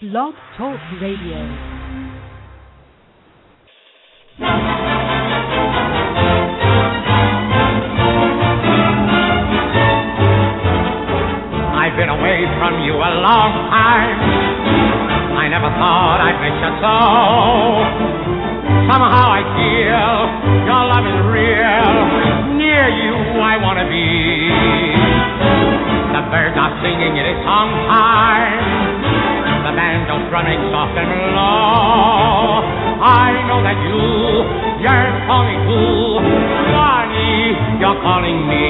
Blog Talk Radio. I've been away from you a long time. I never thought I'd miss you so. Somehow I feel your love is real. Near you I want to be. The birds are singing in its song time. The banjo's running soft and low. I know that you yearn for me too. Swanee, you're calling me.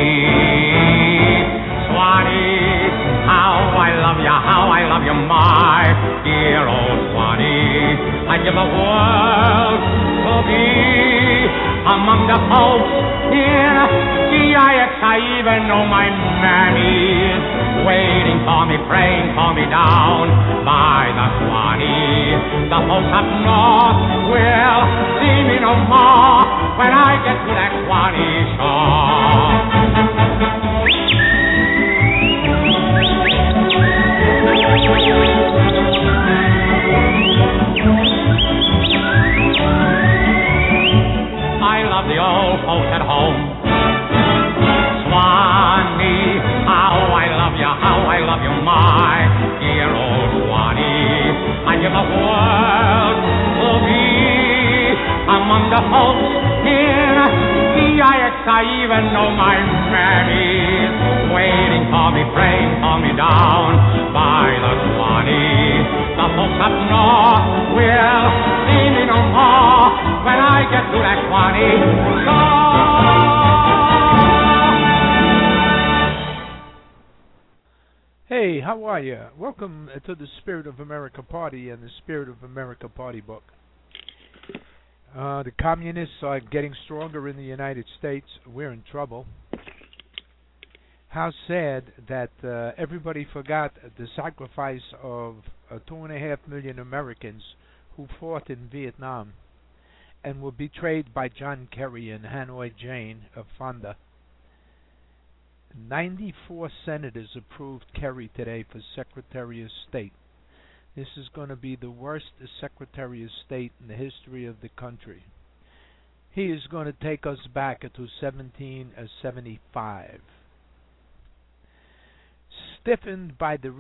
Swanee, how I love you, my dear old Swanee. I'd give the world to be among the folks in GIX. I even know my mammy's waiting for me, praying for me down by the Swanee. The folks up north will see me no more when I get to that Swanee shore. I love the old folks at home. Swanee, how I love you, my dear old Swanee. I give the world to be among the folks in GIX. I even know my mammy's waiting for me, praying for me down by the Swanee. The folks up north will see me no more when I get to that Swanee shore. Hey, how are you? Welcome to the Spirit of America Party and the Spirit of America Party book. The communists are getting stronger in the United States. We're in trouble. How sad that everybody forgot the sacrifice of 2.5 million Americans who fought in Vietnam and were betrayed by John Kerry and Hanoi Jane of Fonda. 94 senators approved Kerry today for Secretary of State. This is going to be the worst Secretary of State in the history of the country. He is going to take us back to 1775. Stiffed by the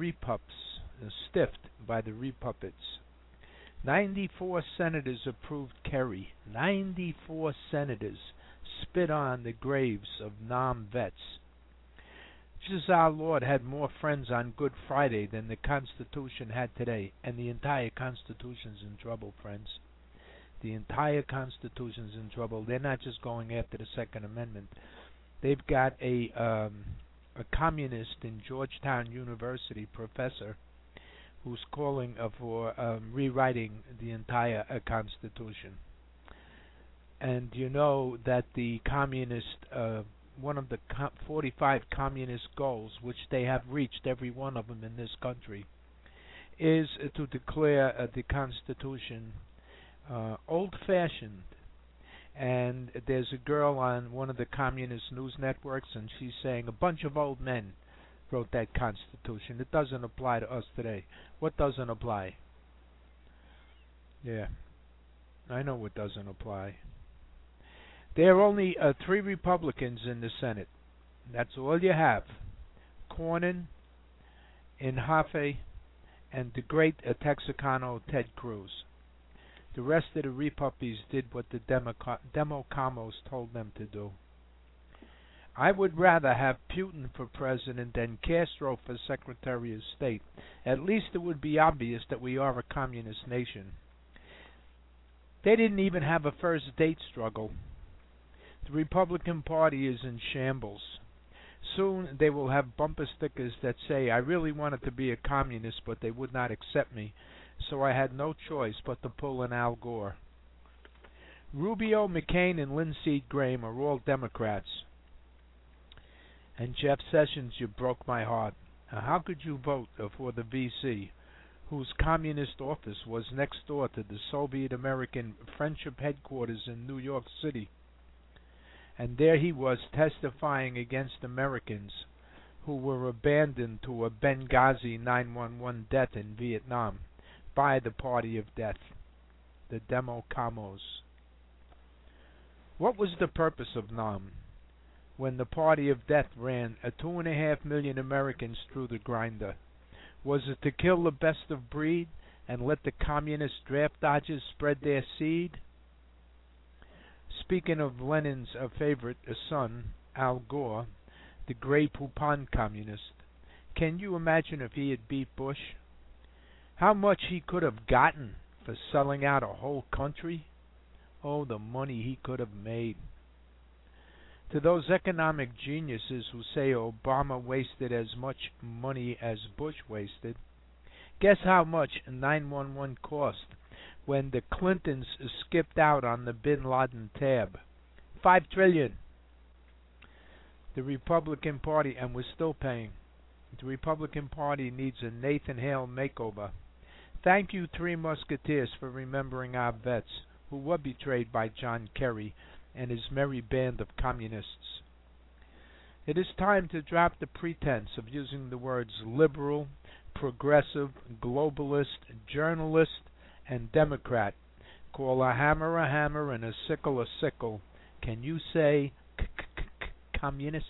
Republicans. 94 senators approved Kerry. 94 senators spit on the graves of Nam vets. Jesus our Lord had more friends on Good Friday than the Constitution had today, and the entire Constitution's in trouble, friends. The entire Constitution's in trouble. They're not just going after the Second Amendment. They've got a communist in Georgetown University, professor, who's calling for rewriting the entire Constitution. And you know that the communist, one of the 45 communist goals, which they have reached, every one of them in this country, is to declare the Constitution old-fashioned. And there's a girl on one of the communist news networks, and she's saying a bunch of old men wrote that Constitution. It doesn't apply to us today. What doesn't apply? Yeah, I know what doesn't apply. There are only 3 Republicans in the Senate. That's all you have. Cornyn, Inhofe, and the great Texicano Ted Cruz. The rest of the Repuppies did what the Democamos told them to do. I would rather have Putin for president than Castro for Secretary of State. At least it would be obvious that we are a communist nation. They didn't even have a first date struggle. The Republican Party is in shambles. Soon they will have bumper stickers that say, I really wanted to be a communist, but they would not accept me, so I had no choice but to pull an Al Gore. Rubio, McCain, and Lindsey Graham are all Democrats. And Jeff Sessions, you broke my heart. How could you vote for the VC, whose communist office was next door to the Soviet-American Friendship Headquarters in New York City? And there he was testifying against Americans who were abandoned to a Benghazi 911 death in Vietnam. by the Party of Death, the Democamos. What was the purpose of Nam when the Party of Death ran 2.5 million Americans through the grinder? Was it to kill the best of breed and let the communist draft dodgers spread their seed? Speaking of Lenin's favorite son, Al Gore, the Grey Poupon communist, can you imagine if he had beat Bush? How much he could have gotten for selling out a whole country? Oh, the money he could have made. To those economic geniuses who say Obama wasted as much money as Bush wasted, guess how much 911 cost when the Clintons skipped out on the Bin Laden tab? $5 trillion. The Republican Party, and we're still paying. The Republican Party needs a Nathan Hale makeover. Thank you, Three Musketeers, for remembering our vets who were betrayed by John Kerry and his merry band of communists. It is time to drop the pretense of using the words liberal, progressive, globalist, journalist, and Democrat. Call a hammer and a sickle. Can you say communist?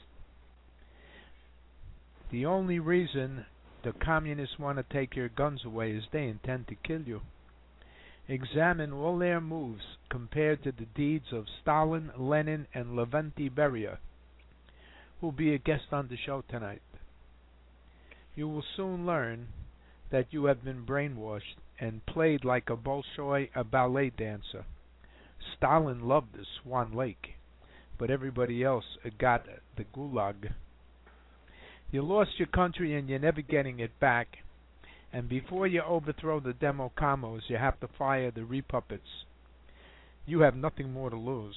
The only reason the communists want to take your guns away is they intend to kill you. Examine all their moves compared to the deeds of Stalin, Lenin, and Lavrenti Beria, who will be a guest on the show tonight. You will soon learn that you have been brainwashed and played like a Bolshoi, a ballet dancer. Stalin loved the Swan Lake, but everybody else got the Gulag. You lost your country and you're never getting it back. And before you overthrow the Democamos, you have to fire the Repuppets. You have nothing more to lose.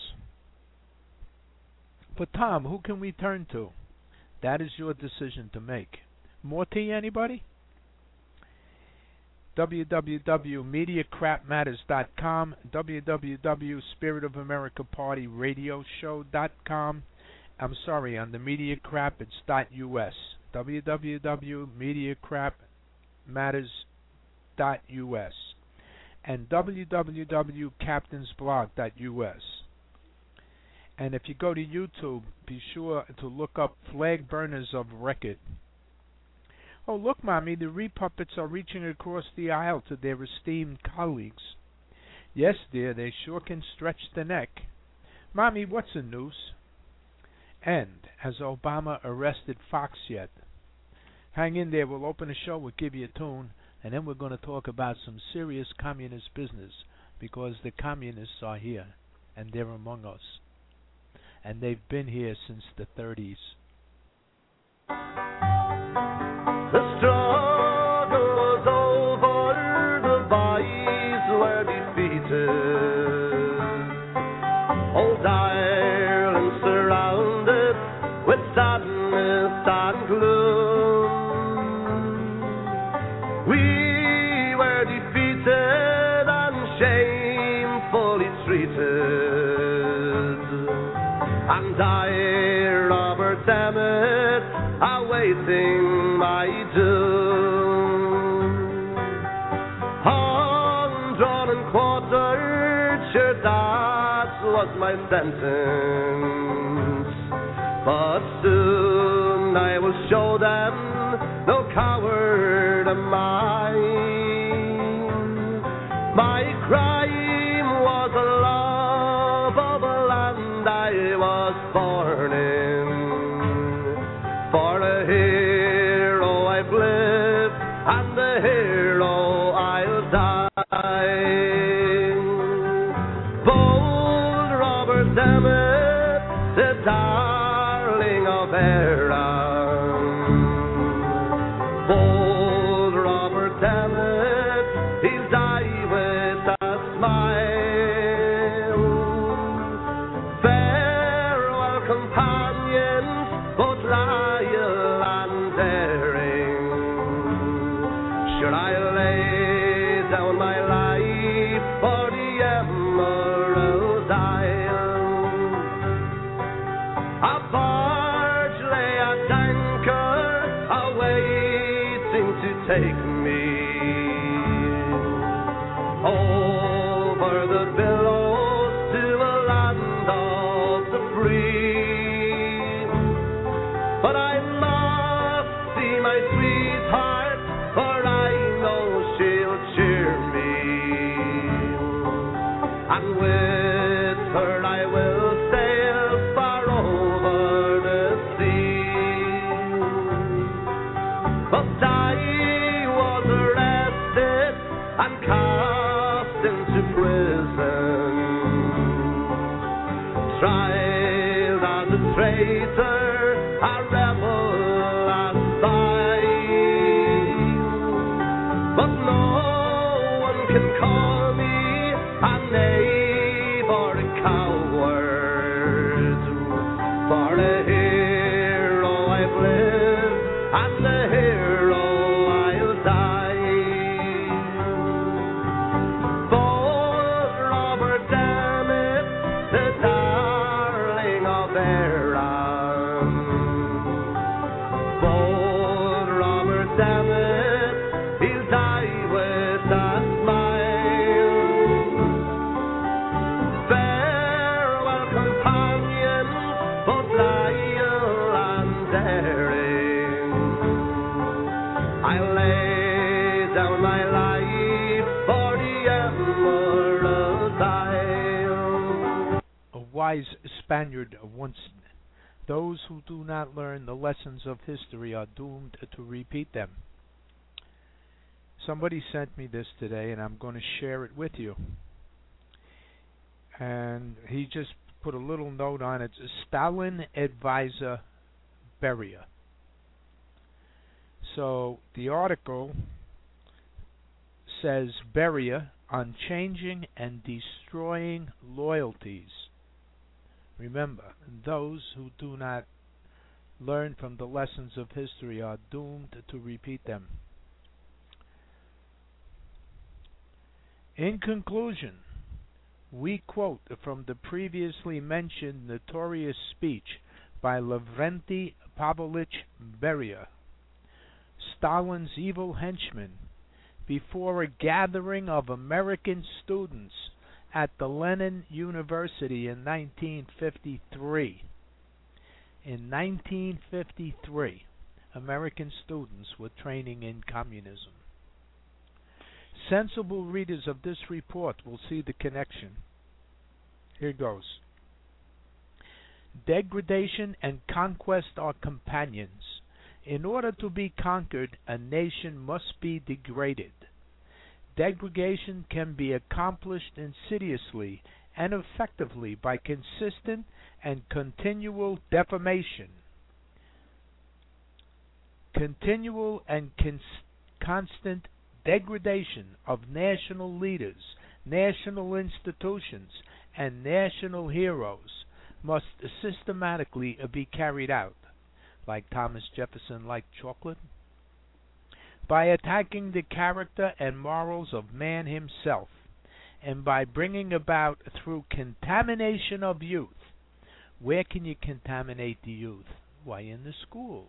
But Tom, who can we turn to? That is your decision to make. More tea, anybody? www.MediaCrapMatters.com, www.SpiritOfAmericaPartyRadioShow.com. I'm sorry, on the Media Crap it's .us. www.MediaCrapMatters.us and www.CaptainsBlog.us. And if you go to YouTube, be sure to look up Flag Burners of Record. Oh, look, Mommy, the Repuppets are reaching across the aisle to their esteemed colleagues. Yes, dear, they sure can stretch the neck. Mommy, what's a noose? And has Obama arrested Fox yet? Hang in there, we'll open the show, we'll give you a tune, and then we're going to talk about some serious communist business, because the communists are here, and they're among us. And they've been here since the 30s. The struggle was over, the boys were defeated. Old Ireland surrounded with sadness and gloom. We were defeated and shamefully treated. And I, Robert Emmet, awaiting my doom. Undrawn and quartered, sure that was my sentence. But soon I will show them no coward am I. My crime was a love of a land I was born in. For a hero I've lived, and the hero I'll die. Bold Robert Emmet, the darling of Erin. Bold Robert Emmet, he'll die with a smile. and cast into prison, tried as a traitor, a rebel as thine. But no one can call me a knave or a coward, for the hero I've lived and the hero I'll die. For Robert Emmet, the darling of Erin, for Robert Emmet, he'll die with a smile. Farewell, companions, both loyal and daring. I lay down my life for the Emerald Isle. A wise Spaniard once said, "Those who do not learn the lessons of history are doomed to repeat them." Somebody sent me this today, and I'm going to share it with you. And he just put a little note on it. Stalin advisor Beria. So the article says Beria on changing and destroying loyalties. Remember, those who do not learn from the lessons of history are doomed to repeat them. In conclusion, we quote from the previously mentioned notorious speech by Lavrenti Pavlovich Beria, Stalin's evil henchman, before a gathering of American students at the Lenin University in 1953. In 1953, American students were training in communism. Sensible readers of this report will see the connection. Here goes. Degradation and conquest are companions. In order to be conquered, a nation must be degraded. Degradation can be accomplished insidiously and effectively by consistent and continual defamation. Continual and constant degradation of national leaders, national institutions, and national heroes must systematically be carried out, like Thomas Jefferson liked chocolate, by attacking the character and morals of man himself, and by bringing about through contamination of youth. Where can you contaminate the youth? Why, in the schools.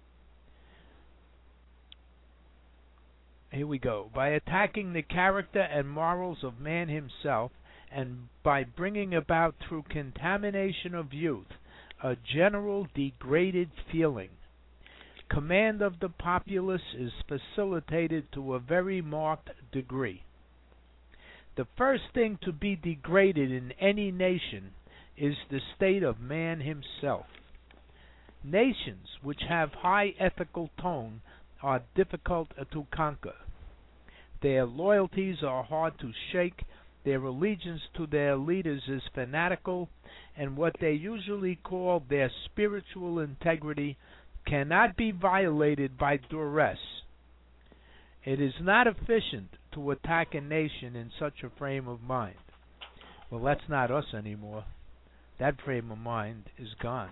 Here we go. By attacking the character and morals of man himself, and by bringing about through contamination of youth a general degraded feeling. Command of the populace is facilitated to a very marked degree. The first thing to be degraded in any nation is the state of man himself. Nations which have high ethical tone are difficult to conquer. Their loyalties are hard to shake, their allegiance to their leaders is fanatical, and what they usually call their spiritual integrity cannot be violated by duress. It is not efficient to attack a nation in such a frame of mind. Well, that's not us anymore. That frame of mind is gone.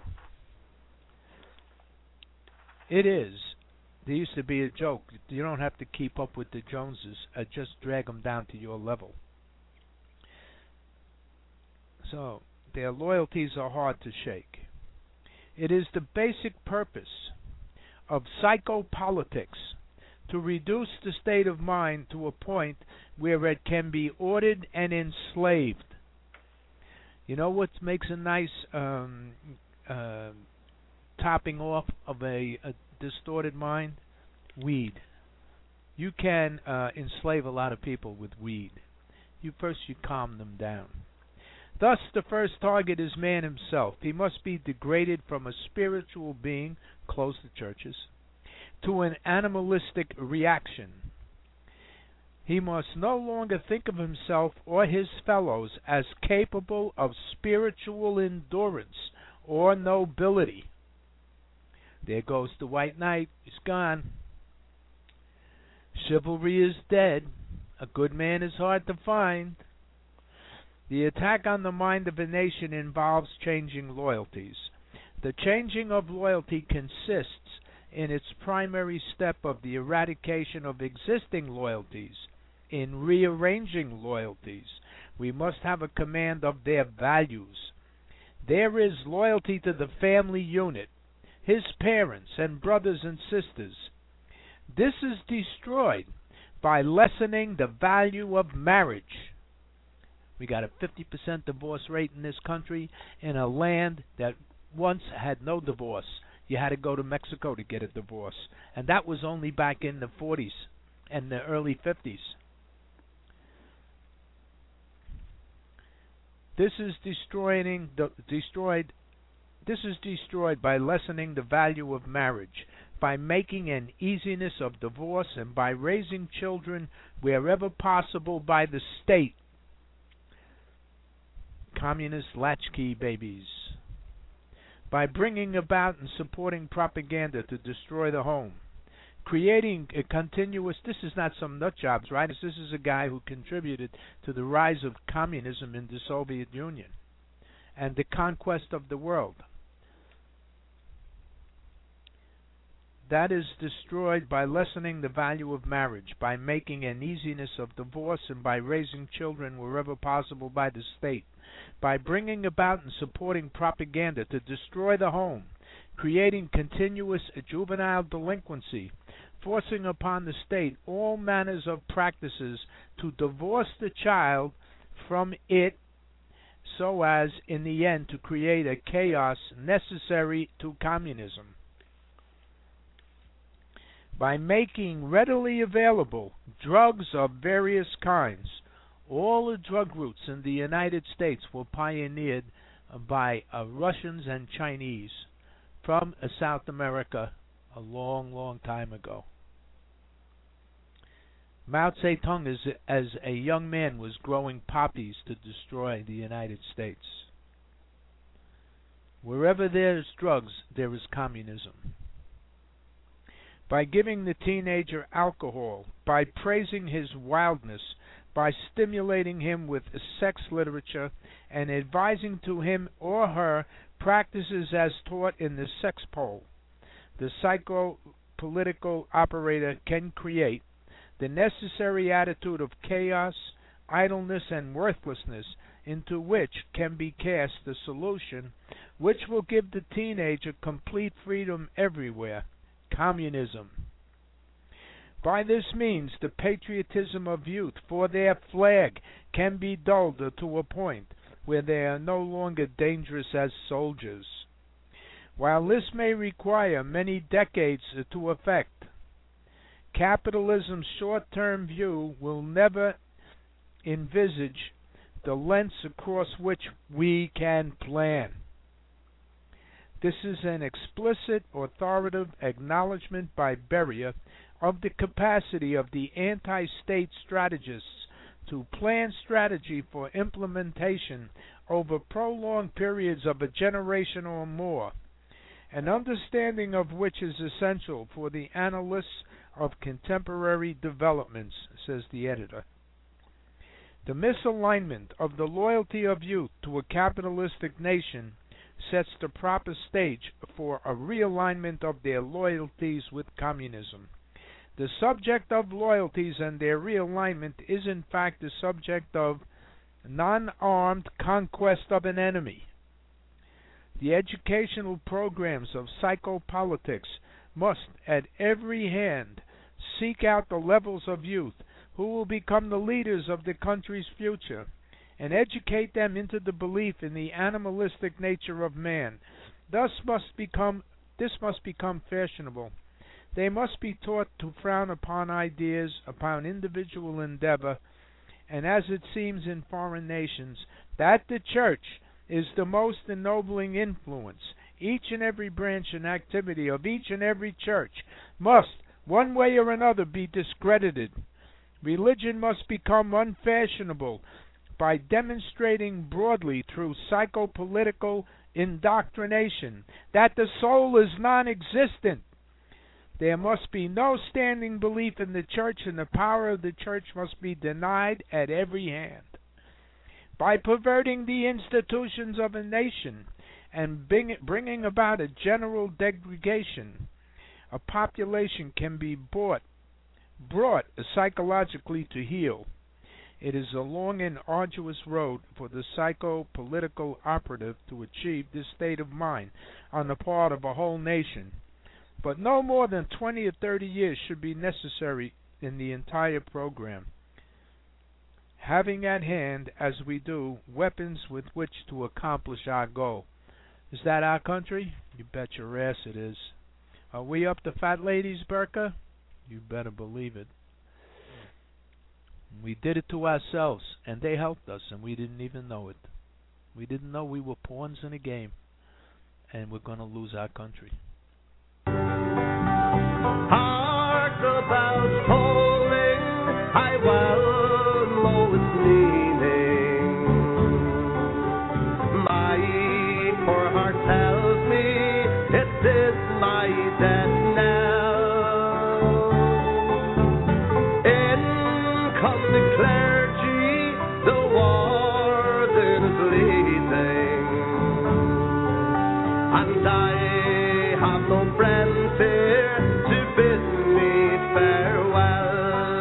It is. There used to be a joke. You don't have to keep up with the Joneses. Just drag them down to your level. So, their loyalties are hard to shake. It is the basic purpose of psychopolitics to reduce the state of mind to a point where it can be ordered and enslaved. You know what makes a nice topping off of a distorted mind? Weed. You can enslave a lot of people with weed. You calm them down. Thus, the first target is man himself. He must be degraded from a spiritual being, close the churches, to an animalistic reaction. He must no longer think of himself or his fellows as capable of spiritual endurance or nobility. There goes the white knight. He's gone. Chivalry is dead. A good man is hard to find. The attack on the mind of a nation involves changing loyalties. The changing of loyalty consists in its primary step of the eradication of existing loyalties, in rearranging loyalties. We must have a command of their values. There is loyalty to the family unit, his parents and brothers and sisters. This is destroyed by lessening the value of marriage. We got a 50% divorce rate in this country in a land that once had no divorce. You had to go to Mexico to get a divorce, and that was only back in the 40s and the early 50s. This is destroyed by lessening the value of marriage, by making an easiness of divorce, and by raising children wherever possible by the state. Communist latchkey babies. By bringing about and supporting propaganda to destroy the home. Creating a continuous, this is not some nut jobs, right? This is a guy who contributed to the rise of communism in the Soviet Union and the conquest of the world. That is destroyed by lessening the value of marriage, by making an easiness of divorce, and by raising children wherever possible by the state, by bringing about and supporting propaganda to destroy the home, creating continuous juvenile delinquency, forcing upon the state all manners of practices to divorce the child from it, so as in the end to create a chaos necessary to communism. By making readily available drugs of various kinds. All the drug routes in the United States were pioneered by Russians and Chinese from South America a long, long time ago. Mao Zedong, as a young man, was growing poppies to destroy the United States. Wherever there is drugs, there is communism. By giving the teenager alcohol, by praising his wildness, by stimulating him with sex literature, and advising to him or her practices as taught in the sex pole, the psycho-political operator can create the necessary attitude of chaos, idleness, and worthlessness into which can be cast the solution which will give the teenager complete freedom everywhere. Communism. By this means, the patriotism of youth for their flag can be dulled to a point where they are no longer dangerous as soldiers. While this may require many decades to effect, capitalism's short-term view will never envisage the lengths across which we can plan. This is an explicit, authoritative acknowledgement by Beria of the capacity of the anti-state strategists to plan strategy for implementation over prolonged periods of a generation or more, an understanding of which is essential for the analysts of contemporary developments, says the editor. The misalignment of the loyalty of youth to a capitalistic nation sets the proper stage for a realignment of their loyalties with communism. The subject of loyalties and their realignment is in fact the subject of non-armed conquest of an enemy. The educational programs of psychopolitics must at every hand seek out the levels of youth who will become the leaders of the country's future, and educate them into the belief in the animalistic nature of man. This must become fashionable. They must be taught to frown upon ideas, upon individual endeavor, and as it seems in foreign nations, that the church is the most ennobling influence. Each and every branch and activity of each and every church must, one way or another, be discredited. Religion must become unfashionable by demonstrating broadly through psychopolitical indoctrination that the soul is non-existent. There must be no standing belief in the church, and the power of the church must be denied at every hand. By perverting the institutions of a nation and bringing about a general degradation, a population can be brought psychologically to heel. It is a long and arduous road for the psycho-political operative to achieve this state of mind on the part of a whole nation, but no more than 20 or 30 years should be necessary in the entire program. Having at hand, as we do, weapons with which to accomplish our goal. Is that our country? You bet your ass it is. Are we up to fat ladies, Berka? You better believe it. We did it to ourselves, and they helped us, and we didn't even know it. We didn't know we were pawns in a game, and we're going to lose our country. Hark the bells tolling, I well know its meaning. My poor heart tells me it is my death now. In come the clergy, the warden is leading, and I have no friends here to bid me farewell.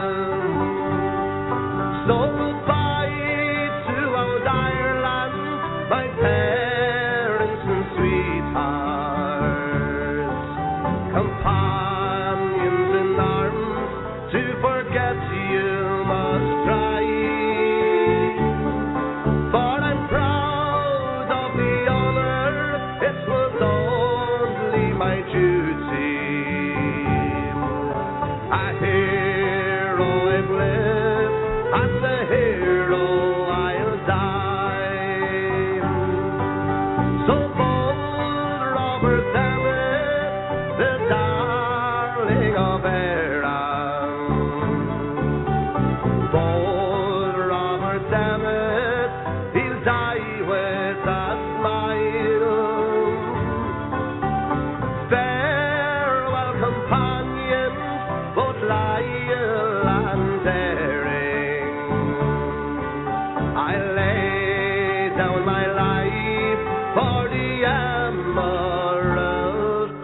So goodbye to old Ireland, my parents and sweethearts, companions in arms, to forget you must try. For I'm proud of the honor, it was only my duty. A hero I've lived, and a hero I'll die. So bold Robert Emmet, the darling of Erin. Bold Robert Emmet, he'll die with a smile. Farewell, companions, both Lyle and Daring. I lay down my life for the Emerald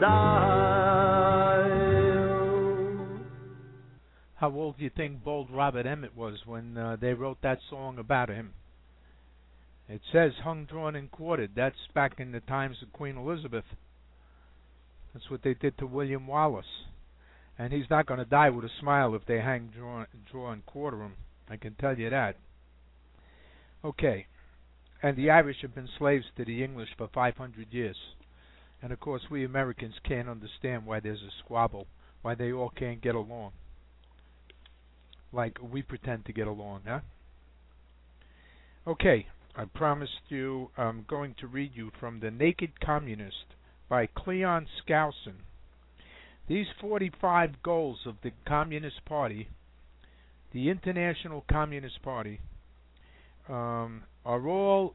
Isle. How old do you think bold Robert Emmet was when they wrote that song about him? It says hung, drawn, and quartered. That's back in the times of Queen Elizabeth. That's what they did to William Wallace. And he's not going to die with a smile if they hang, draw, and quarter him. I can tell you that. Okay. And the Irish have been slaves to the English for 500 years. And of course we Americans can't understand why there's a squabble, why they all can't get along. Like we pretend to get along, huh? Okay. I promised you I'm going to read you from The Naked Communist by Cleon Skousen. These 45 goals of the Communist Party, the International Communist Party, were all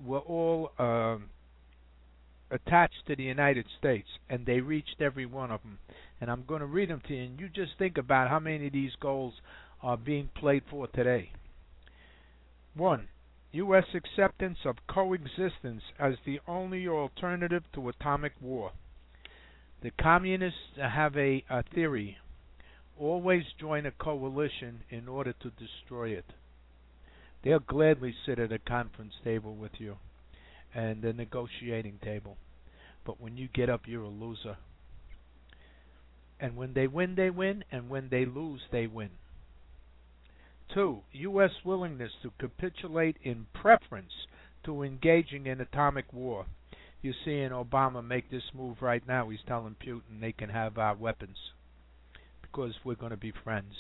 attached to the United States, and they reached every one of them. And I'm going to read them to you, and you just think about how many of these goals are being played for today. 1. U.S. acceptance of coexistence as the only alternative to atomic war. The communists have a theory. Always join a coalition in order to destroy it. They'll gladly sit at a conference table with you and the negotiating table. But when you get up, you're a loser. And when they win, they win. And when they lose, they win. 2. U.S. willingness to capitulate in preference to engaging in atomic war. You're seeing Obama make this move right now. He's telling Putin they can have our weapons because we're going to be friends.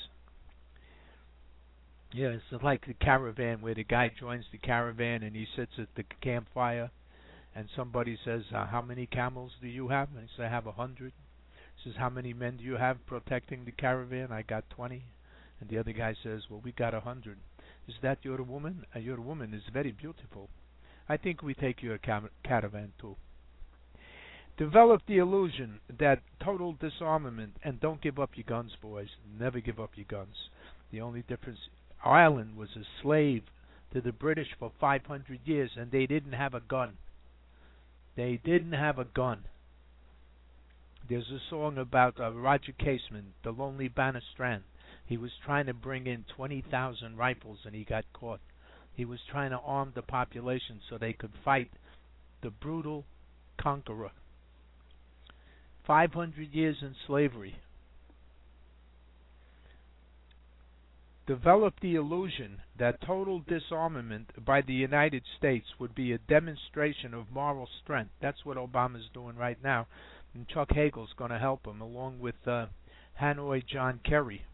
Yeah, it's like the caravan where the guy joins the caravan and he sits at the campfire and somebody says, how many camels do you have? And he says, I have 100. He says, how many men do you have protecting the caravan? I got 20. And the other guy says, well, we got 100. Is that your woman? Your woman is very beautiful. I think we take your caravan too. Develop the illusion that total disarmament, and don't give up your guns, boys. Never give up your guns. The only difference, Ireland was a slave to the British for 500 years, and they didn't have a gun. They didn't have a gun. There's a song about Roger Casement, The Lonely Banner Strand. He was trying to bring in 20,000 rifles, and he got caught. He was trying to arm the population so they could fight the brutal conqueror. 500 years in slavery. Develop the illusion that total disarmament by the United States would be a demonstration of moral strength. That's what Obama's doing right now. And Chuck Hagel's going to help him, along with Hanoi John Kerry.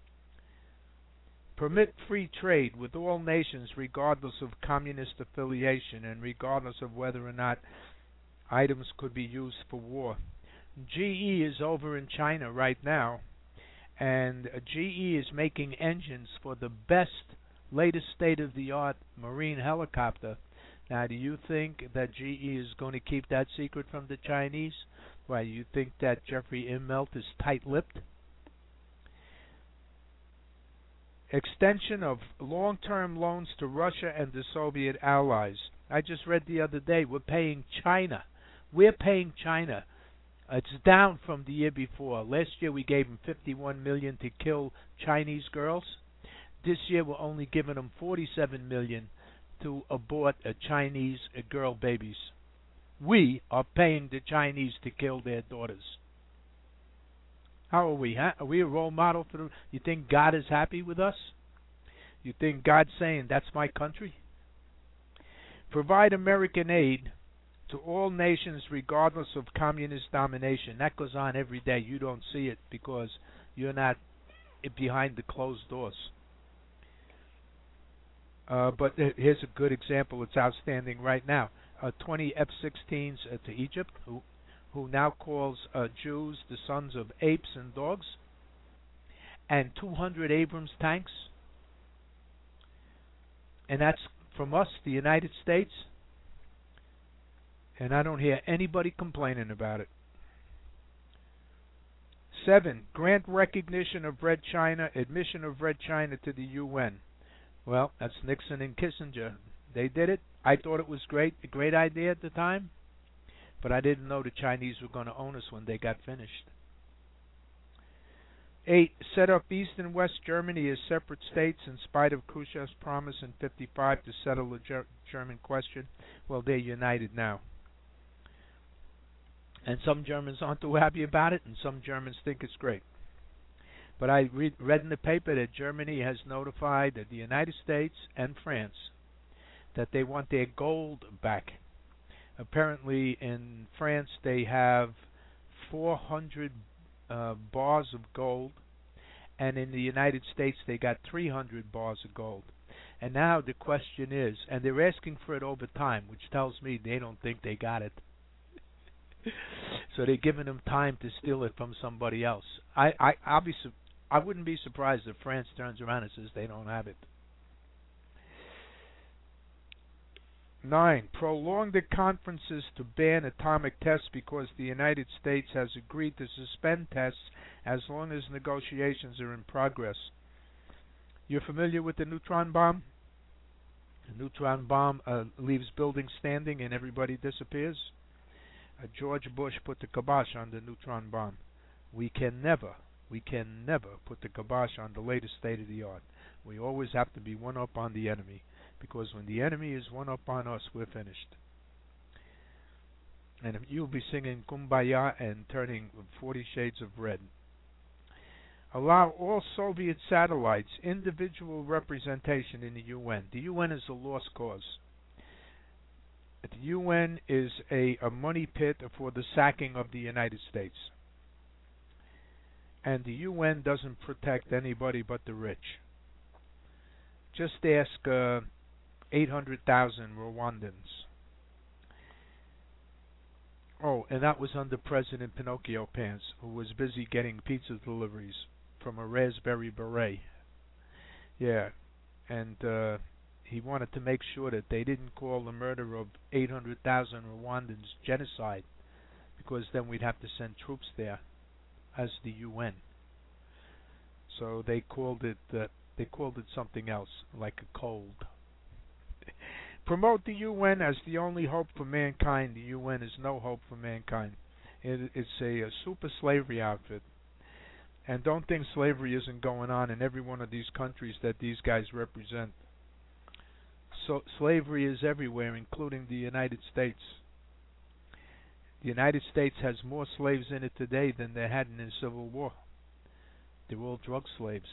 Permit free trade with all nations regardless of communist affiliation and regardless of whether or not items could be used for war. GE is over in China right now, and GE is making engines for the best, latest state-of-the-art marine helicopter. Now, do you think that GE is going to keep that secret from the Chinese? Why, you think that Jeffrey Immelt is tight-lipped? Extension of long-term loans to Russia and the Soviet allies. I just read the other day, we're paying China. We're paying China. It's down from the year before. Last year we gave them $51 million to kill Chinese girls. This year we're only giving them $47 million to abort Chinese girl babies. We are paying the Chinese to kill their daughters. How are we? Huh? Are we a role model for them? You think God is happy with us? You think God's saying, that's my country? Provide American aid to all nations regardless of communist domination. That goes on every day. You don't see it because you're not behind the closed doors. But here's a good example. It's outstanding right now. 20 F-16s to Egypt, who now calls Jews the sons of apes and dogs, and 200 Abrams tanks. And that's from us, the United States. And I don't hear anybody complaining about it. 7. Grant recognition of Red China, admission of Red China to the UN. Well, that's Nixon and Kissinger. They did it. I thought it was a great idea at the time. But I didn't know the Chinese were going to own us when they got finished. 8. Set up East and West Germany as separate states in spite of Khrushchev's promise in '55 to settle the German question. Well, they're united now. And some Germans aren't too happy about it, and some Germans think it's great. But I read in the paper that Germany has notified the United States and France that they want their gold back. Apparently in France they have 400 bars of gold, and in the United States they got 300 bars of gold. And now the question is, and they're asking for it over time, which tells me they don't think they got it. So they're giving them time to steal it from somebody else. I wouldn't be surprised if France turns around and says they don't have it. 9. Prolong the conferences to ban atomic tests because the United States has agreed to suspend tests as long as negotiations are in progress. You're familiar with the neutron bomb? The neutron bomb leaves buildings standing and everybody disappears. George Bush put the kibosh on the neutron bomb. We can never put the kibosh on the latest state-of-the-art. We always have to be one up on the enemy, because when the enemy is one up on us, we're finished. And if you'll be singing Kumbaya and turning 40 shades of red. Allow all Soviet satellites individual representation in the UN. The UN is a lost cause. The UN is a money pit for the sacking of the United States. And the UN doesn't protect anybody but the rich. Just ask 800,000 Rwandans. Oh, and that was under President Pinocchio Pants, who was busy getting pizza deliveries from a Raspberry Beret. Yeah, and he wanted to make sure that they didn't call the murder of 800,000 Rwandans genocide, because then we'd have to send troops there as the UN. So they called it something else, like a cold. Promote the UN as the only hope for mankind. The UN is no hope for mankind. It's a super slavery outfit. And don't think slavery isn't going on in every one of these countries that these guys represent. So slavery is everywhere, including the United States. The United States has more slaves in it today than they had in the Civil War. They're all drug slaves.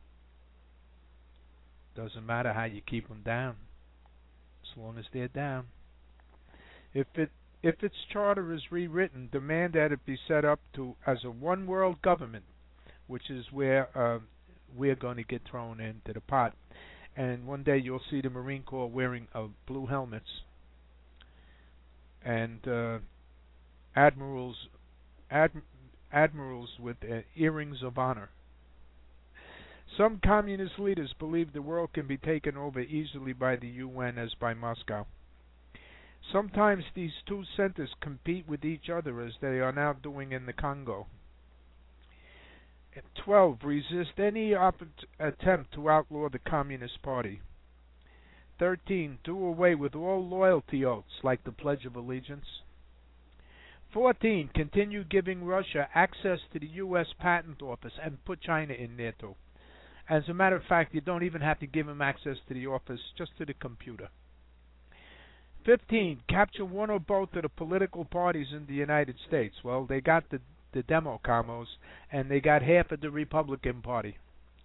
Doesn't matter how you keep them down, as long as they're down. If its charter is rewritten, demand that it be set up as a one world government, which is where we're going to get thrown into the pot. And one day you'll see the Marine Corps wearing blue helmets, and admirals with earrings of honor. Some communist leaders believe the world can be taken over easily by the UN as by Moscow. Sometimes these two centers compete with each other, as they are now doing in the Congo. 12. Resist any attempt to outlaw the Communist Party. 13. Do away with all loyalty oaths like the Pledge of Allegiance. 14. Continue giving Russia access to the U.S. Patent Office and put China in there too. As a matter of fact, you don't even have to give them access to the office, just to the computer. 15. Capture one or both of the political parties in the United States. Well, they got the Democamos, and they got half of the Republican Party.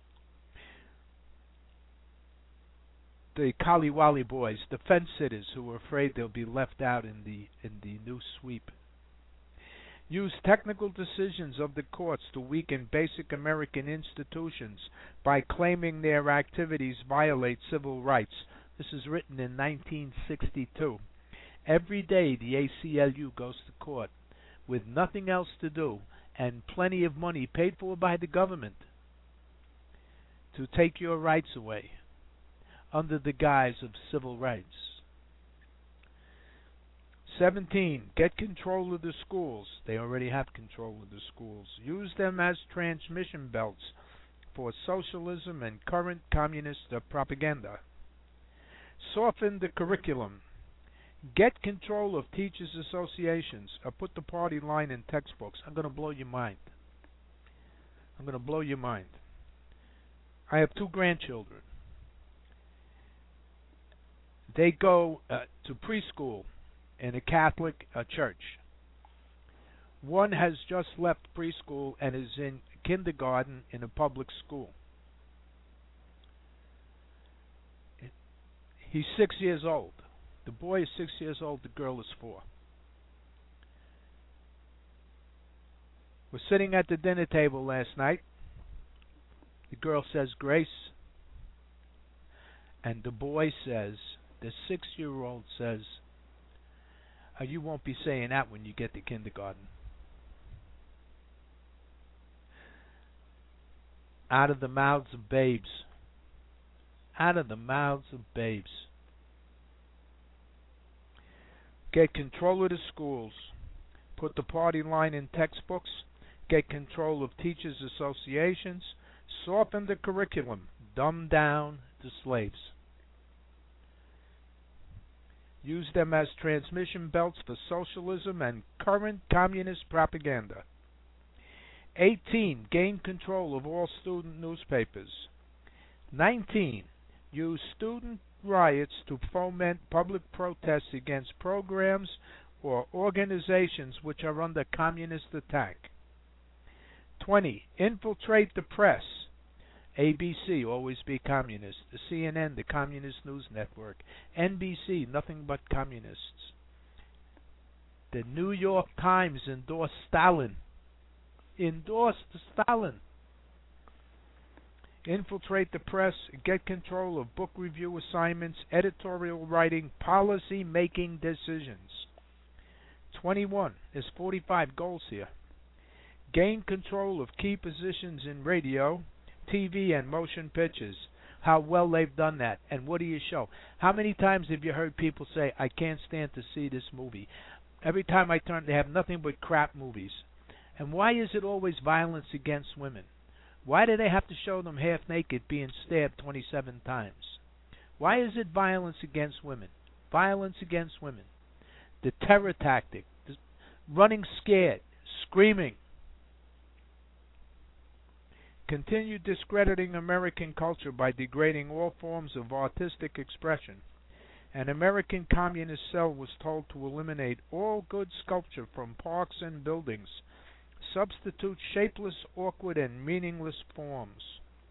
The Kaliwali boys, the fence sitters who are afraid they'll be left out in the new sweep. Use technical decisions of the courts to weaken basic American institutions by claiming their activities violate civil rights. This is written in 1962. Every day the ACLU goes to court with nothing else to do and plenty of money paid for by the government to take your rights away under the guise of civil rights. 17. Get control of the schools. They already have control of the schools. Use them as transmission belts for socialism and current communist propaganda. Soften the curriculum. Get control of teachers' associations, or put the party line in textbooks. I'm going to blow your mind. I have 2 grandchildren. They go to preschool in a Catholic church. One has just left preschool and is in kindergarten in a public school. He's 6 years old. The boy is 6 years old, the girl is 4. We're sitting at the dinner table last night. The girl says grace, and the boy says, the 6-year-old says, you won't be saying that when you get to kindergarten. Out of the mouths of babes. Out of the mouths of babes. Get control of the schools. Put the party line in textbooks. Get control of teachers' associations. Soften the curriculum. Dumb down the slaves. Use them as transmission belts for socialism and current communist propaganda. 18. Gain control of all student newspapers. 19. Use student riots to foment public protests against programs or organizations which are under communist attack. 20. Infiltrate the press. ABC, always be communist. The CNN, the Communist News Network. NBC, nothing but communists. The New York Times endorsed Stalin. Infiltrate the press, get control of book review assignments, editorial writing, policy making decisions. 21. There's 45 goals here. Gain control of key positions in radio, TV, and motion pictures. how well they've done that. And what do you show? How many times have you heard people say, I can't stand to see this movie? Every time I turn, they have nothing but crap movies. And why is it always violence against women? Why do they have to show them half naked being stabbed 27 times? Why is it violence against women? Violence against women. The terror tactic, running scared, screaming. Continue discrediting American culture by degrading all forms of artistic expression. An American communist cell was told to eliminate all good sculpture from parks and buildings. Substitute shapeless, awkward, and meaningless forms.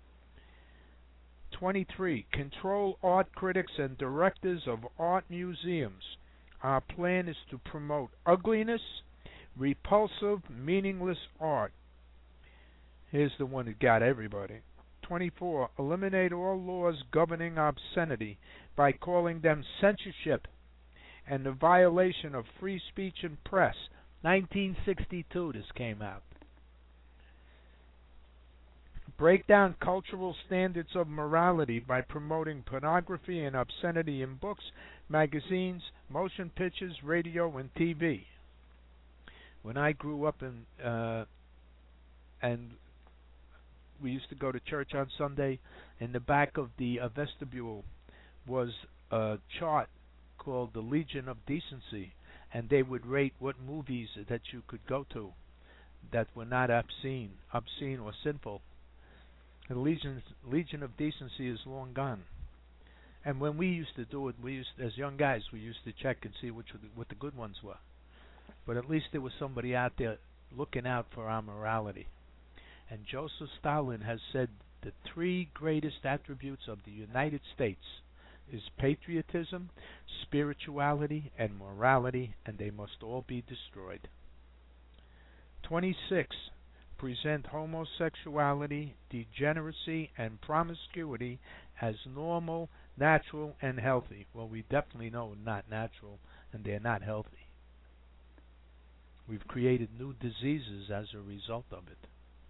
23. Control art critics and directors of art museums. Our plan is to promote ugliness, repulsive, meaningless art. Here's the one that got everybody. 24. Eliminate all laws governing obscenity by calling them censorship and the violation of free speech and press. 1962 this came out. Break down cultural standards of morality by promoting pornography and obscenity in books, magazines, motion pictures, radio, and TV. When I grew up and we used to go to church on Sunday, in the back of the vestibule was a chart called the Legion of Decency, and they would rate what movies that you could go to that were not obscene or sinful. The Legion of Decency is long gone. And when we used to do it, as young guys, we used to check and see what the good ones were. But at least there was somebody out there looking out for our morality. And Joseph Stalin has said the three greatest attributes of the United States is patriotism, spirituality, and morality, and they must all be destroyed. 26. Present homosexuality, degeneracy, and promiscuity as normal, natural, and healthy. Well, we definitely know not natural, and they're not healthy. We've created new diseases as a result of it.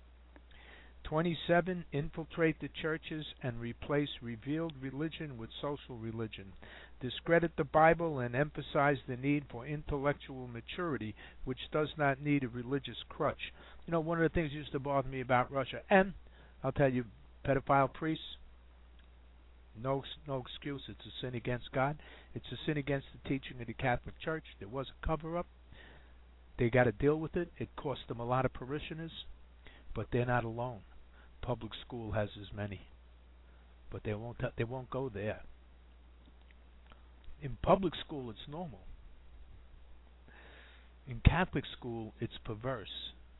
27. Infiltrate the churches and replace revealed religion with social religion. Discredit the Bible and emphasize the need for intellectual maturity, which does not need a religious crutch. You know, one of the things that used to bother me about Russia, and I'll tell you, pedophile priests, no excuse. It's a sin against God. It's a sin against the teaching of the Catholic Church. There was a cover-up. They got to deal with it. It cost them a lot of parishioners, but they're not alone. Public school has as many, but they won't go there. In public school, it's normal. In Catholic school, it's perverse.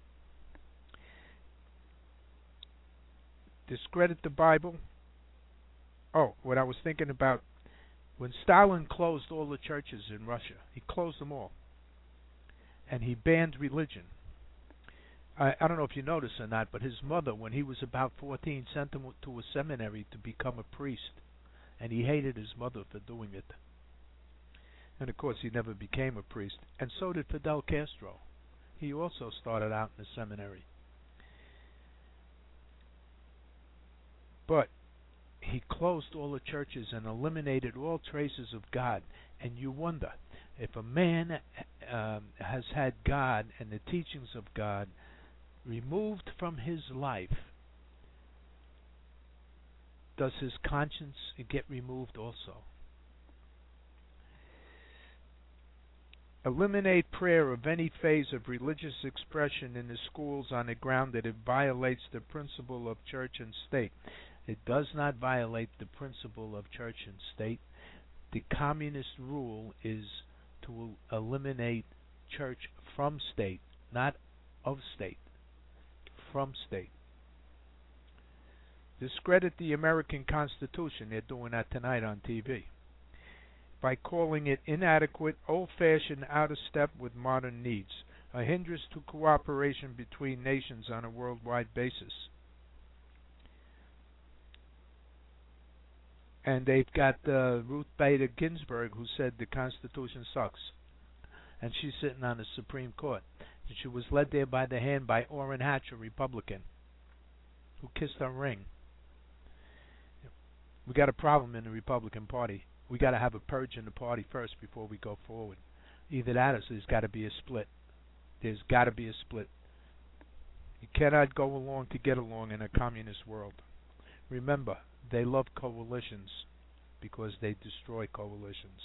Discredit the Bible. Oh, what I was thinking about, when Stalin closed all the churches in Russia, he closed them all, and he banned religion. I don't know if you noticed or not, but his mother, when he was about 14, sent him to a seminary to become a priest, and he hated his mother for doing it. And of course, he never became a priest, and so did Fidel Castro. He also started out in a seminary. But he closed all the churches and eliminated all traces of God. And you wonder, if a man has had God and the teachings of God removed from his life, does his conscience get removed also? Eliminate prayer of any phase of religious expression in the schools on the ground that it violates the principle of church and state. It does not violate the principle of church and state. The communist rule is to eliminate church from state, not of state, from state. Discredit the American Constitution. They're doing that tonight on TV by calling it inadequate, old-fashioned, out of step with modern needs, a hindrance to cooperation between nations on a worldwide basis. And they've got Ruth Bader Ginsburg, who said the Constitution sucks, and she's sitting on the Supreme Court. And she was led there by the hand by Orrin Hatch, a Republican, who kissed her ring. We got a problem in the Republican Party. We got to have a purge in the party first before we go forward. Either that or there's got to be a split. There's got to be a split. You cannot go along to get along in a communist world. Remember, they love coalitions because they destroy coalitions.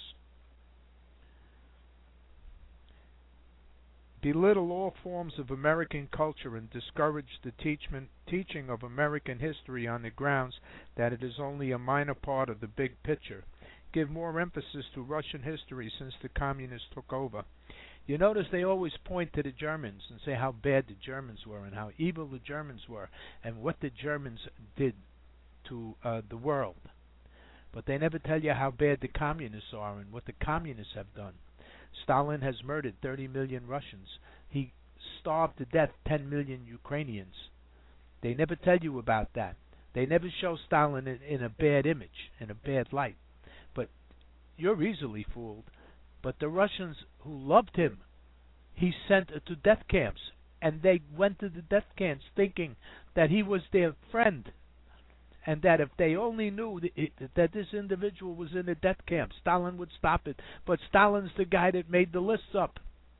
Belittle all forms of American culture and discourage the teaching of American history on the grounds that it is only a minor part of the big picture. Give more emphasis to Russian history since the communists took over. You notice they always point to the Germans and say how bad the Germans were and how evil the Germans were and what the Germans did to the world. But they never tell you how bad the communists are and what the communists have done. Stalin has murdered 30 million Russians. He starved to death 10 million Ukrainians. They never tell you about that. They never show Stalin in a bad image, in a bad light. But you're easily fooled. But the Russians who loved him, he sent to death camps. And they went to the death camps thinking that he was their friend. And that if they only knew that this individual was in a death camp, Stalin would stop it. But Stalin's the guy that made the lists up.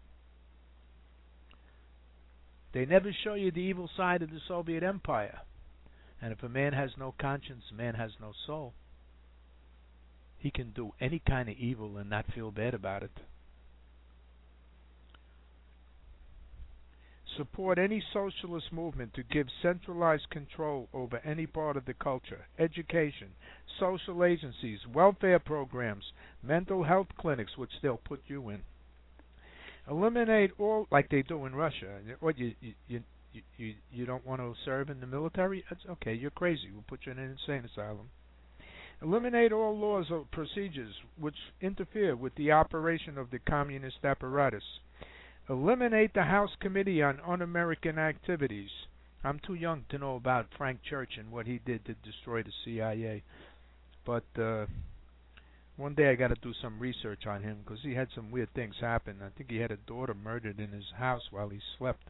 They never show you the evil side of the Soviet Empire. And if a man has no conscience, a man has no soul. He can do any kind of evil and not feel bad about it. Support any socialist movement to give centralized control over any part of the culture, education, social agencies, welfare programs, mental health clinics, which they'll put you in. Eliminate all, like they do in Russia. What, you don't want to serve in the military? That's okay, you're crazy. We'll put you in an insane asylum. Eliminate all laws or procedures which interfere with the operation of the communist apparatus. Eliminate the House Committee on Un-American Activities. I'm too young to know about Frank Church and what he did to destroy the CIA. But one day I got to do some research on him because he had some weird things happen. I think he had a daughter murdered in his house while he slept.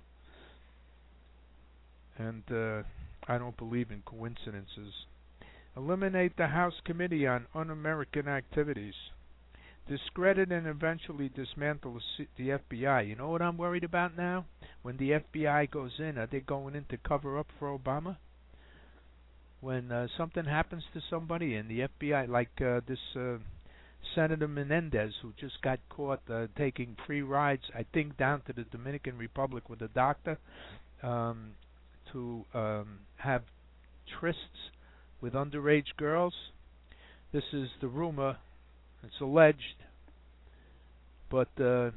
And I don't believe in coincidences. Eliminate the House Committee on Un-American Activities. Discredit and eventually dismantle the FBI. You know what I'm worried about now? When the FBI goes in, are they going in to cover up for Obama? When something happens to somebody and the FBI, like this Senator Menendez, who just got caught taking free rides, I think, down to the Dominican Republic with a doctor to have trysts with underage girls. This is the rumor. It's alleged, but if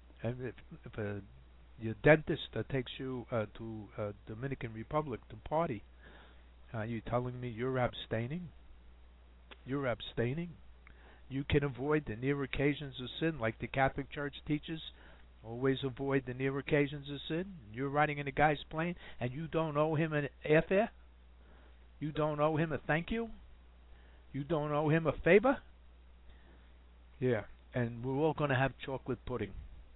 your dentist takes you to Dominican Republic to party, are you telling me you're abstaining? You're abstaining? You can avoid the near occasions of sin like the Catholic Church teaches. Always avoid the near occasions of sin. You're riding in a guy's plane and you don't owe him an airfare? You don't owe him a thank you? You don't owe him a favor? Yeah, and we're all going to have chocolate pudding.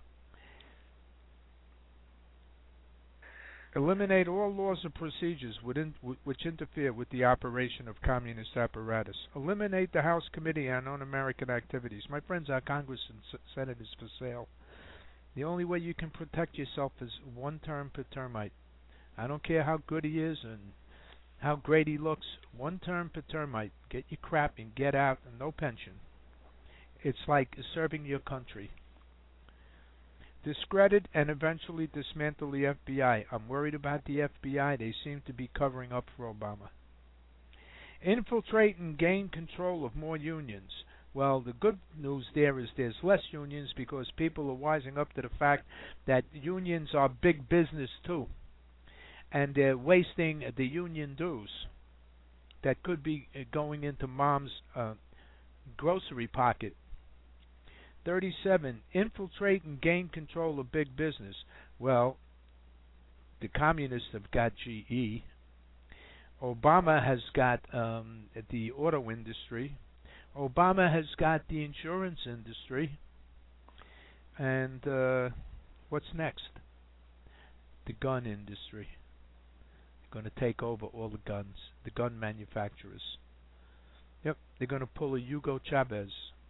Eliminate all laws or procedures which interfere with the operation of communist apparatus. Eliminate the House Committee on Un-American Activities. My friends, our Congress and Senate is for sale. The only way you can protect yourself is one term per termite. I don't care how good he is and how great he looks. One term per termite. Get your crap and get out and no pension. It's like serving your country. Discredit and eventually dismantle the FBI. I'm worried about the FBI. They seem to be covering up for Obama. Infiltrate and gain control of more unions. Well, the good news there is there's less unions because people are wising up to the fact that unions are big business too. And they're wasting the union dues that could be going into mom's grocery pocket. 37. Infiltrate and gain control of big business. Well, the communists have got GE. Obama has got the auto industry. Obama has got the insurance industry. And what's next? The gun industry. They're going to take over all the guns, the gun manufacturers. Yep, they're going to pull a Hugo Chavez.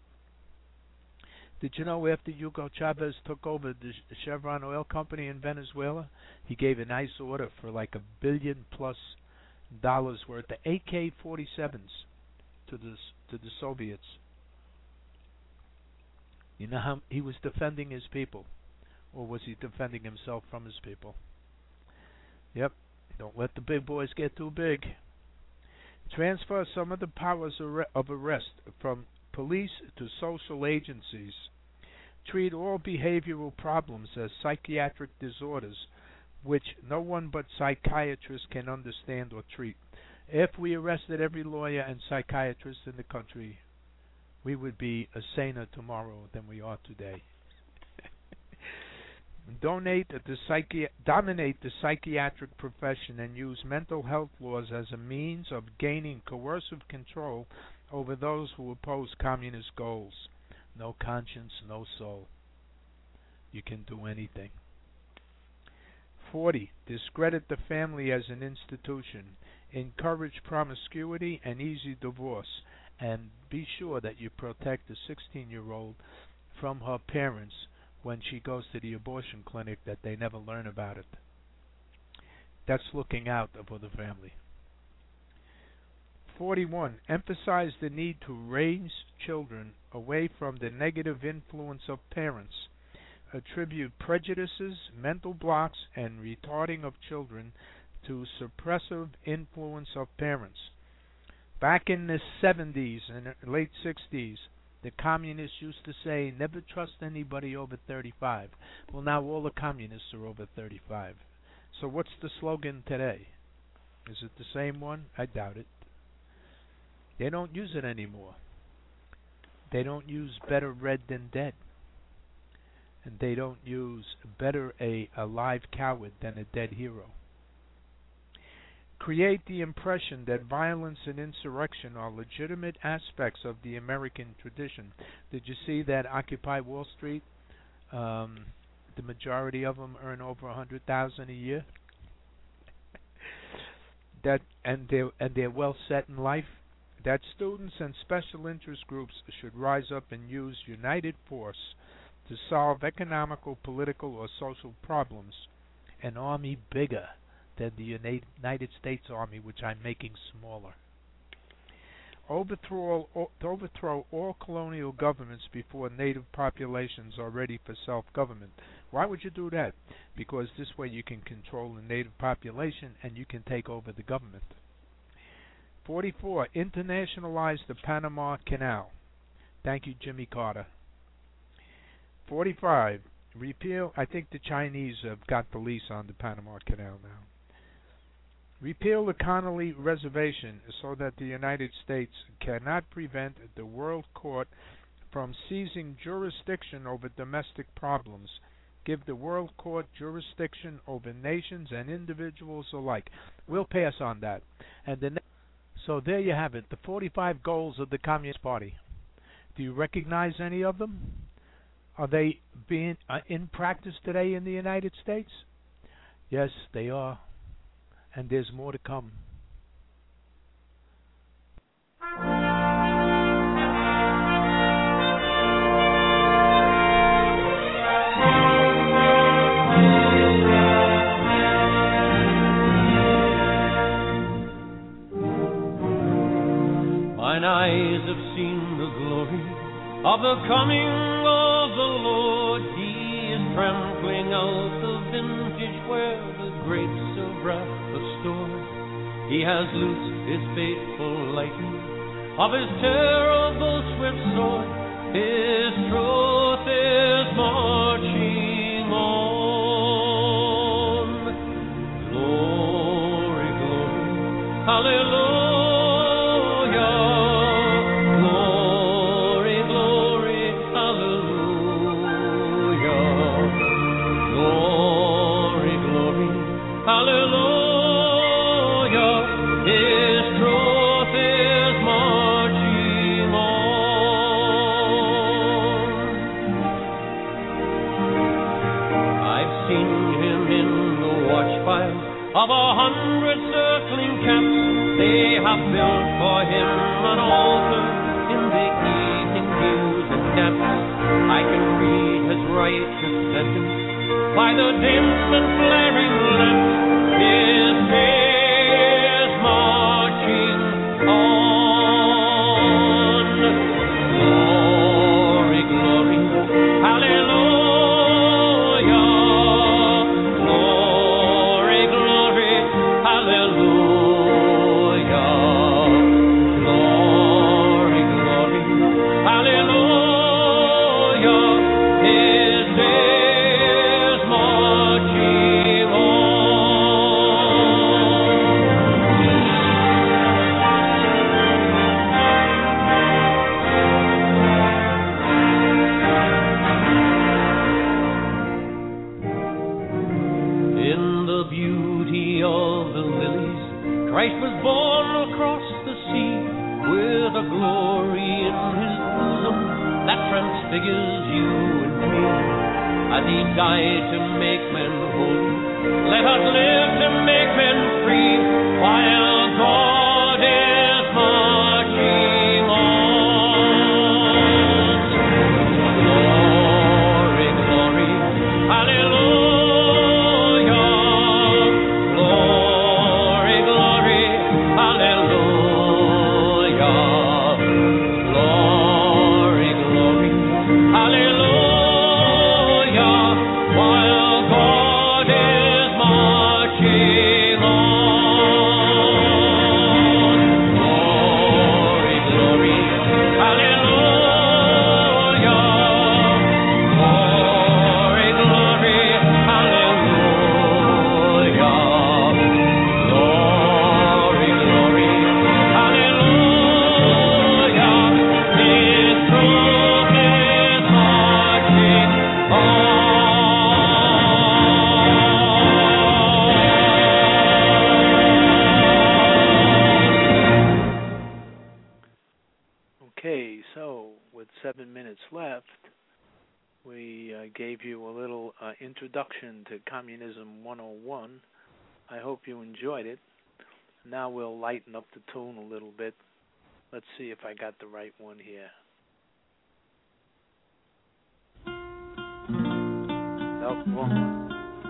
Did you know after Hugo Chavez took over the Chevron oil company in Venezuela, he gave a nice order for like $1 billion plus worth of AK-47s to the Soviets. You know how he was defending his people, or was he defending himself from his people? Yep. Don't let the big boys get too big. Transfer some of the powers of arrest from police to social agencies. Treat all behavioral problems as psychiatric disorders, which no one but psychiatrists can understand or treat. If we arrested every lawyer and psychiatrist in the country, we would be a saner tomorrow than we are today. Dominate the psychiatric profession and use mental health laws as a means of gaining coercive control over those who oppose communist goals. No conscience, no soul. You can do anything. 40. Discredit the family as an institution. Encourage promiscuity and easy divorce. And be sure that you protect the 16-year-old from her parents when she goes to the abortion clinic, that they never learn about it. That's looking out for the family. 41. Emphasize the need to raise children away from the negative influence of parents. Attribute prejudices, mental blocks, and retarding of children to suppressive influence of parents. Back in the 70s and late 60s, the communists used to say, never trust anybody over 35. Well, now all the communists are over 35. So what's the slogan today? Is it the same one? I doubt it. They don't use it anymore. They don't use better red than dead. And they don't use better a live coward than a dead hero. Create the impression that violence and insurrection are legitimate aspects of the American tradition. Did you see that Occupy Wall Street? The majority of them earn over $100,000 a year. They're well set in life. That students and special interest groups should rise up and use united force to solve economical, political, or social problems. An army bigger than the United States Army, which I'm making smaller. Overthrow all colonial governments before native populations are ready for self-government. Why would you do that? Because this way you can control the native population and you can take over the government. 44. Internationalize the Panama Canal. Thank you, Jimmy Carter. 45. Repeal, I think the Chinese have got the lease on the Panama Canal now. Repeal the Connolly Reservation so that the United States cannot prevent the World Court from seizing jurisdiction over domestic problems. Give the World Court jurisdiction over nations and individuals alike. We'll pass on that. So there you have it, the 45 goals of the Communist Party. Do you recognize any of them? Are they being in practice today in the United States? Yes, they are. And there's more to come. Mine eyes have seen the glory of the coming of the Lord. He is trampling out the vintage where the grapes of wrath are stored. He has loosed his faithful lightning of his terrible swift sword. His truth is marching on. Glory, glory, hallelujah. Hallelujah, His truth is marching on. sentence by the dim and flaring lamps. His days marching on. Glory, glory, hallelujah. Glory, glory, hallelujah. Glory, glory, hallelujah. His days marching on. In the beauty of the lilies, Christ was born across the sea, with a glory in his bosom that transfigures you and me. As he died to make men holy, let us live to make men free, while God is marching on. Glory, glory, hallelujah. Glory, glory, hallelujah. Glory, glory, hallelujah. While God is marching on. Glory, glory, hallelujah. Glory, glory, hallelujah. Glory, glory, hallelujah. His truth is marching Okay, so with 7 minutes left, we gave you a little introduction to Communism 101. I hope you enjoyed it. Now we'll lighten up the tune a little bit. Let's see if I got the right one here. Nope, wrong one.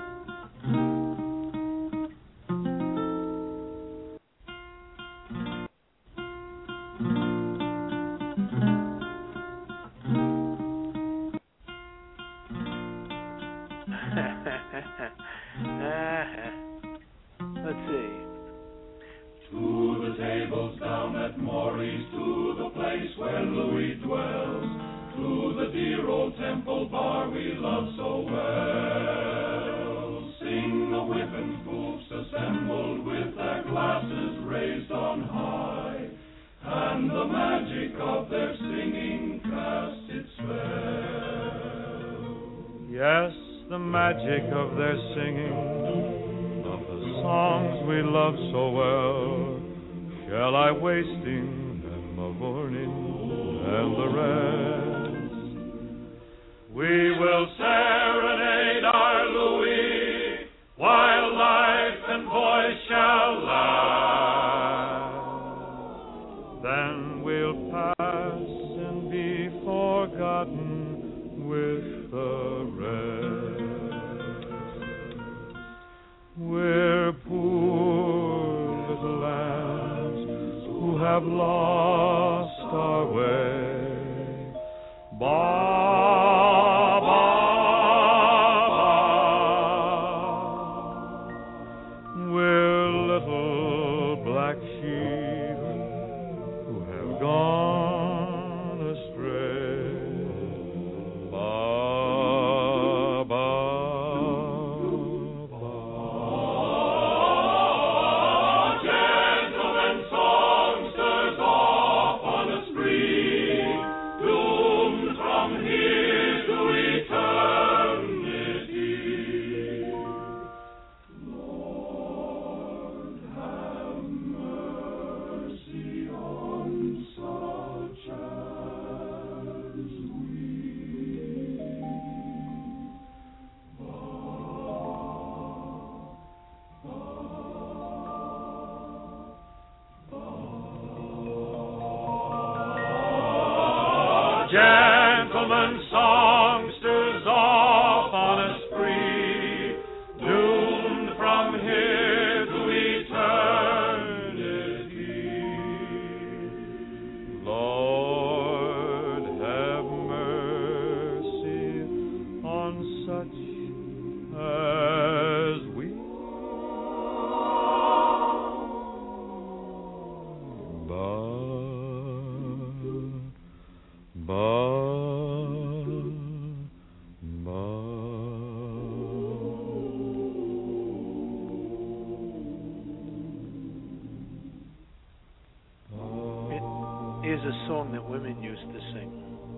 Let's see. To the tables down at Morrie's, to the place where Louis dwells, to the dear old temple bar we love so well. Sing the whipping poofs assembled with their glasses raised on high, and the magic of their singing cast its spell. Yes, the magic of their singing, of the songs we love so well. Shall I wasting them a morning and the rest? We will serenade our Louis while life and voice shall last. Then we'll pass and be forgotten with the rest. We're poor little lambs who have lost our way. Ba, ba, ba. We're little black sheep who have gone astray. Ba, ba, ba. Gentlemen songsters off on a spree, doomed from here to eternity. Lord, have mercy on such as we. Gentlemen songsters all Here's a song that women used to sing.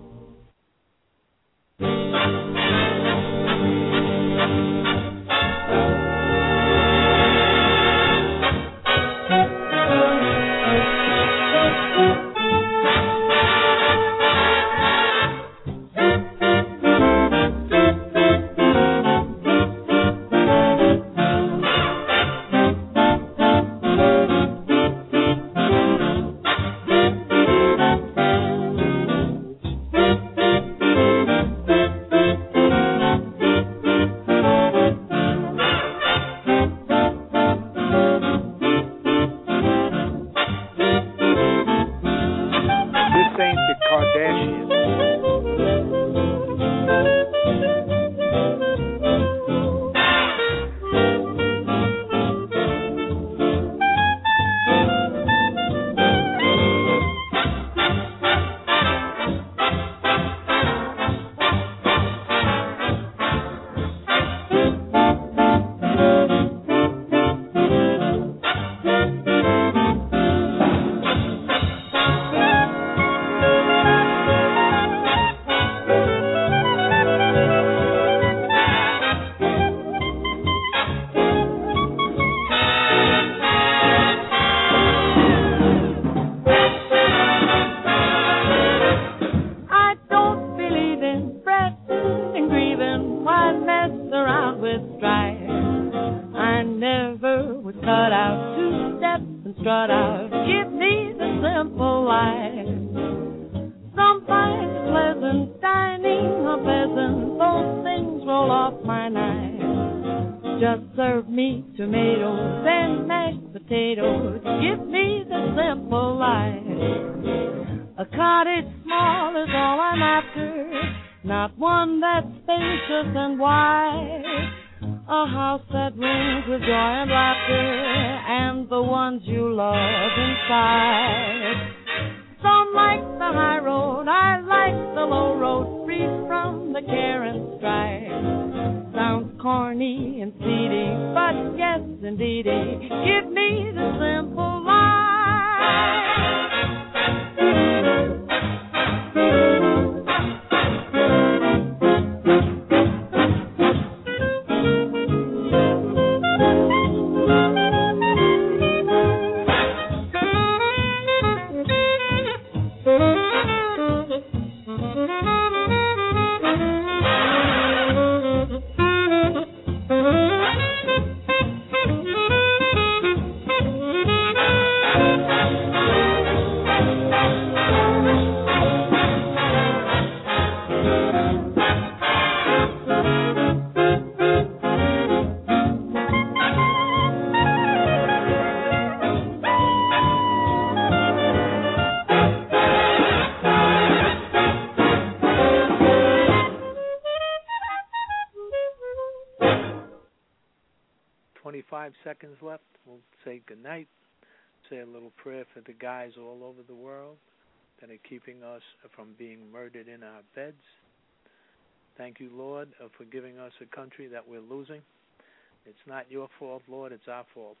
Seconds left. We'll say goodnight. Say a little prayer for the guys all over the world that are keeping us from being murdered in our beds. Thank you, Lord, for giving us a country that we're losing. It's not your fault, Lord. It's our fault.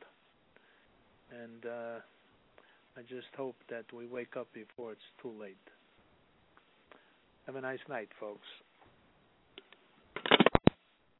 And I just hope that we wake up before it's too late. Have a nice night, folks.